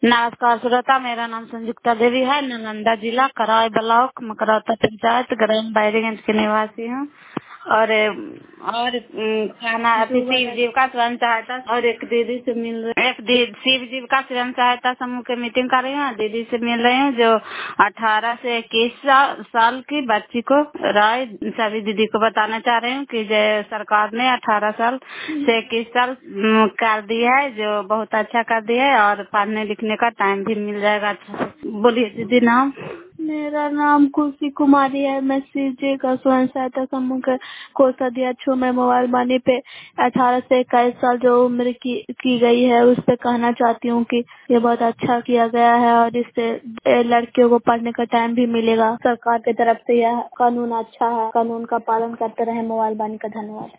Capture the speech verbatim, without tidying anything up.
नमस्कार श्रोता, मेरा नाम संयुक्ता देवी है। नालंदा जिला कराई ब्लॉक मकरौता पंचायत ग्राम बैरीगंज की निवासी हूँ। और और अम, खाना अति शिव जीविका स्वयं सहायता और एक दीदी से मिल रही एक दी- शिव जीविका स्वयं सहायता समूह की मीटिंग कर रही हूँ। दीदी से मिल रही हूँ जो अठारह से इक्कीस सा, साल की बच्ची को राय सभी दीदी को बताना चाह रही हूँ कि जो सरकार ने अठारह साल से इक्कीस साल अम, कर दिया है, जो बहुत अच्छा कर दिया है। और पढ़ने लिखने का टाइम भी मिल जाएगा अच्छा से। बोलिए दीदी नाम। मेरा नाम खुशी कुमारी है। मैं सीजे का स्वयं सहायता समूह का कोषाध्यक्ष हूँ। मैं मोबाइल मनी पे अठारह से इक्कीस साल जो उम्र की की गई है उस पे कहना चाहती हूँ कि ये बहुत अच्छा किया गया है और इससे ए, लड़कियों को पढ़ने का टाइम भी मिलेगा। सरकार की तरफ से यह कानून अच्छा है। कानून का पालन करते रहे मोबाइल मनी का। धन्यवाद।